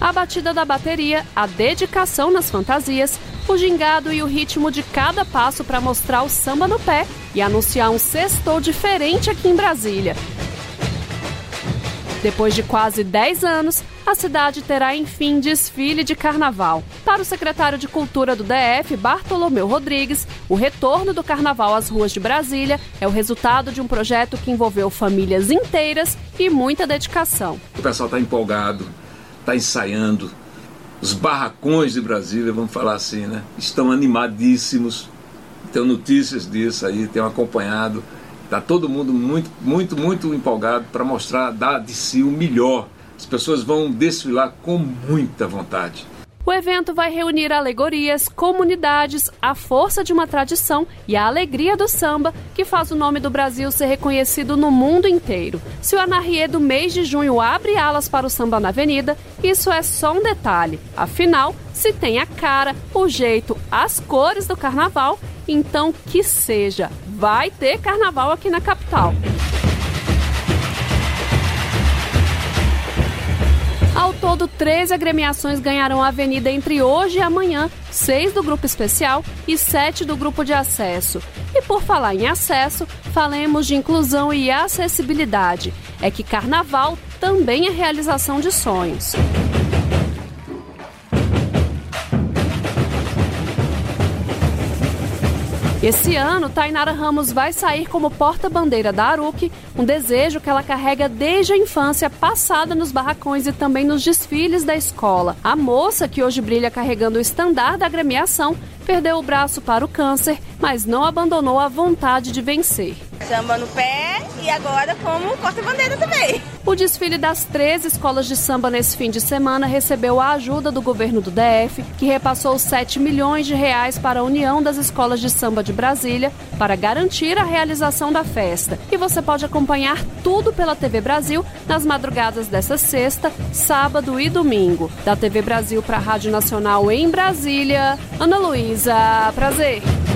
A batida da bateria, a dedicação nas fantasias, o gingado e o ritmo de cada passo para mostrar o samba no pé e anunciar um sextou diferente aqui em Brasília. Depois de quase 10 anos, a cidade terá, enfim, desfile de carnaval. Para o secretário de Cultura do DF, Bartolomeu Rodrigues, o retorno do carnaval às ruas de Brasília é o resultado de um projeto que envolveu famílias inteiras e muita dedicação. O pessoal está empolgado, está ensaiando. Os barracões de Brasília, vamos falar assim, né? Estão animadíssimos. Tenho notícias disso aí, tenho acompanhado. Está todo mundo muito empolgado para mostrar, dar de si o melhor. As pessoas vão desfilar com muita vontade. O evento vai reunir alegorias, comunidades, a força de uma tradição e a alegria do samba, que faz o nome do Brasil ser reconhecido no mundo inteiro. Se o Anarriê do mês de junho abre alas para o samba na avenida, isso é só um detalhe. Afinal, se tem a cara, o jeito, as cores do carnaval, então que seja, vai ter carnaval aqui na capital. Ao todo, 13 agremiações ganharão a avenida entre hoje e amanhã, 6 do grupo especial e 7 do grupo de acesso. E por falar em acesso, falemos de inclusão e acessibilidade. É que carnaval também é realização de sonhos. Esse ano, Tainara Ramos vai sair como porta-bandeira da Aruc, um desejo que ela carrega desde a infância, passada nos barracões e também nos desfiles da escola. A moça, que hoje brilha carregando o estandarte da agremiação, perdeu o braço para o câncer, mas não abandonou a vontade de vencer. Samba no pé e agora como porta-bandeira também. O desfile das 13 escolas de samba nesse fim de semana recebeu a ajuda do governo do DF, que repassou 7 milhões de reais para a União das Escolas de Samba de Brasília para garantir a realização da festa. E você pode acompanhar tudo pela TV Brasil nas madrugadas dessa sexta, sábado e domingo. Da TV Brasil para a Rádio Nacional em Brasília, Ana Luísa, prazer.